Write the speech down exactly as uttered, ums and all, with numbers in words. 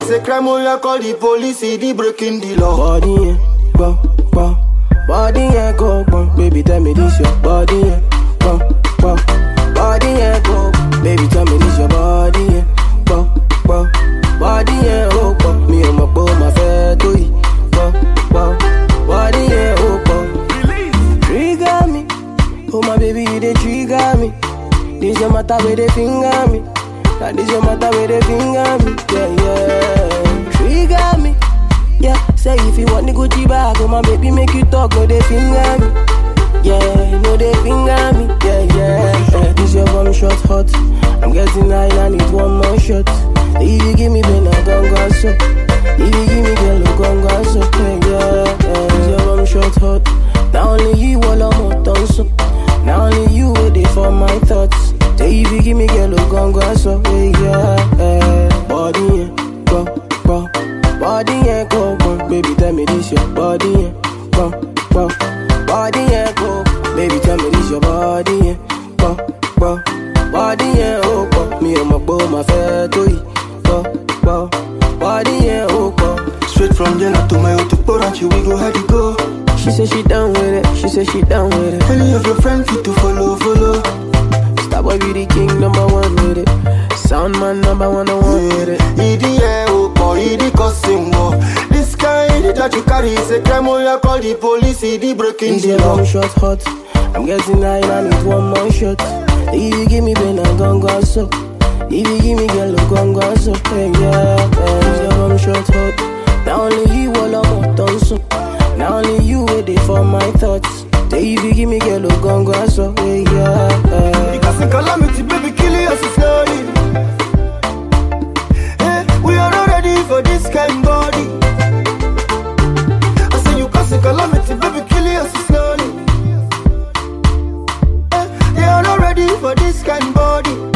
Say crime, oh yeah, call the police, see the breaking the law. Body, yeah, go, go. Body, yeah, go, go. Baby, tell me this your body, yeah, go, go. Body, yeah, go. Baby, tell me this your body, yeah, go, go. Body, yeah, oh, go. Me and my boy, my fair to you, go, go. Body, yeah, oh, go. Trigger me, oh my baby, you dey trigger me. This your matter where they finger me. Now this your matter where they finger me. Yeah, yeah. Trigger me. Yeah, say if you want the Gucci bag, oh my baby make you talk, no they finger me. Yeah, no they finger me. Yeah, yeah, yeah. This your one shot hot. I'm getting high, I need one more shot. If you give me ben, I gon' go so. If you give me girl, I gon' go so. Yeah, yeah, yeah. This your one shot hot. Now only you all I'm on done so. Now only you waiting for my thoughts. Say if you give me girl, I gon' go so. Yeah, yeah. Body, yeah, go, go. Body, yeah, go, go. Baby, tell me this your body, yeah, go, go. Body, yeah, go. Baby, tell me this your body, yeah, go, go. Body, yeah, oh, go. Me and my boy, my fair to you, go, go. Body, yeah, oh, go. Straight from Jena to my auto Poranchi, we go had to go. She said she down with it, she said she down with it. Any of your friends fit to follow, follow. Starboy be the king, number one with it. Sound man, number one, the one with it. E D A, oh boy, E D cussing, oh. This kind that you carry is a crime, oh yeah, call the police, E D breaking the law. One shot hot, I'm getting high, I need one more shot. If you give me ben, I gon' go so. If you give me girl, I gon' go so. Yeah, yeah, yeah. One shot hot. Now only you all I'm on done so. Now only you waiting for my thoughts. Say if you give me girl, I gon' go so. Yeah, yeah, yeah. Because in calamity, baby, kill us slowly. Hey, we are not ready for this kind body. I say you cause a calamity, baby, kill us slowly. Hey, they are not ready for this kind body.